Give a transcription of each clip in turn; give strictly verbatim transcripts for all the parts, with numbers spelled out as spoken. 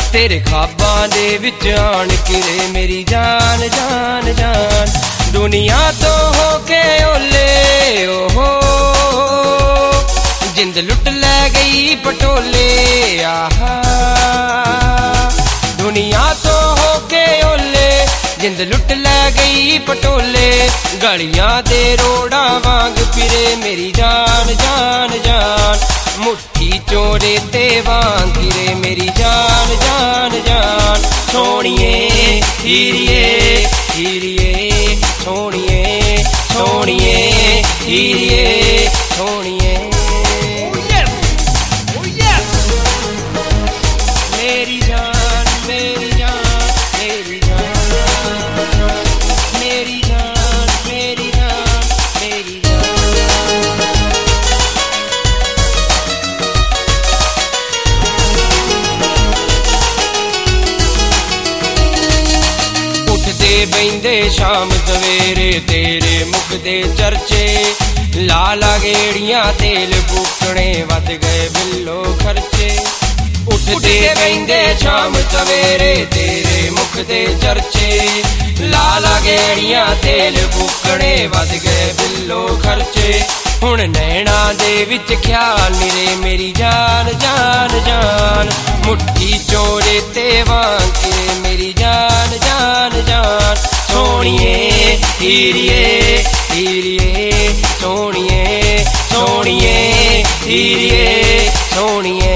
तेरे ख्वाबां दे विच आन किरे मेरी जान जान जान। दुनिया तो होके ओले ओहो जिंद लुट लै गई पटोले आहा। दुनिया तो होके ओले जिंद लुट लै गई पटोले। गलियां दे रोड़ा वांग फिरे मेरी जान जान जान। मुट्ठी चोरे ते वांग फिरे मेरी जान जान जान। सोनिए हीरिए हीरिए सोनिए सोनिए हीरिए सोनिए। मेरी जान मेरी जान मेरी जान मेरी जान मेरी जान मेरी जान। उठदे बहिंदे शाम सवेरे तेरे मुकदे चर्चे। ला ला गेड़ियां तेल फूकने वध गए बिल्लो खर्चे। उठदे बहिंदे शाम सवेरे तेरे मुकदे चर्चे। ला ला गेड़ियां तेल फूकने वध गए बिल्लो खर्चे। हुण नैना दे विच ख्याल निरे मेरी जान जान जान। मुट्ठी चोरे ते वांके मेरी जान जान जान। सोनिए हीरिए हीरिए सोनिए सोनिए हीरिए सोनिए।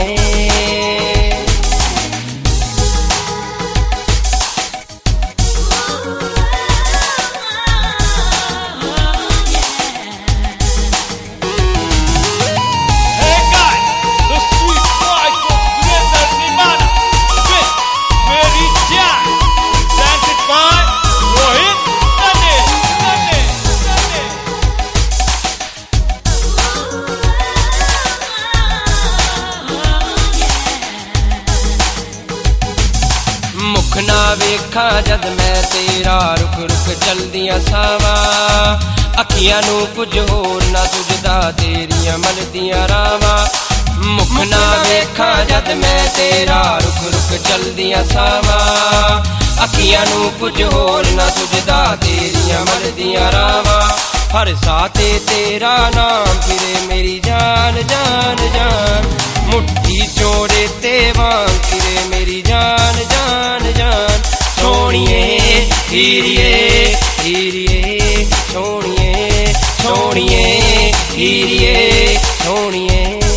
मुख ना वेखा जद मैं तेरा रुक रुक चलदियां सावा। अखियां नू कुछ होर ना सुझदा तेरियां मनदियां रावा। मुख ना वेखा जद मैं तेरा रुक रुक चलदियां सावा। अखियां नू कुछ होर ना सुझदा तेरियां मनदियां रावा। हर साते तेरा नाम फिरे मेरी जान जान जान। मुट्ठी चोरे ते वांग फिरे मेरी जान जान जान। सोनिए हीरिए हीरिए सोनिए सोनिए हीरिए सोनिए।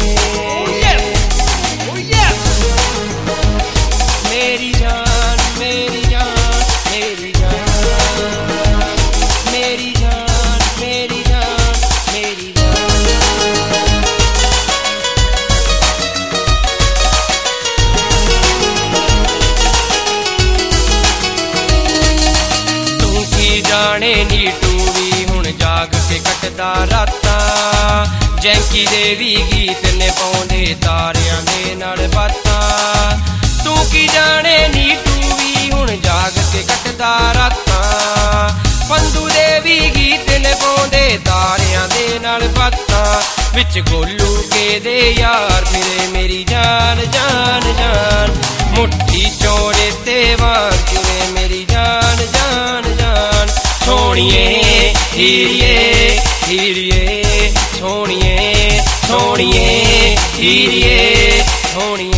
मेरी जान मेरी जान मेरी जान मेरी जान मेरी जान मेरी जान। तू की जाने नीटू भी हुण जाग के कटदा रातां। जैंकी दे भी गीत ने पाउंदे तारियां दे नाल बातां। तू की जाने नीटू भी हुण जाग के कटदा रातां। पंदू दे भी गीत ने पाउंदे तारियां दे नाल बातां। विच गोलू के दे यार फिरे मेरी जान जान जान। मुट्ठी चोरे ते वांग फिरे मेरी जान जान जान। सोनिए हीरिए हीरिए सोनिए सोनिए हीरिए सोनिए।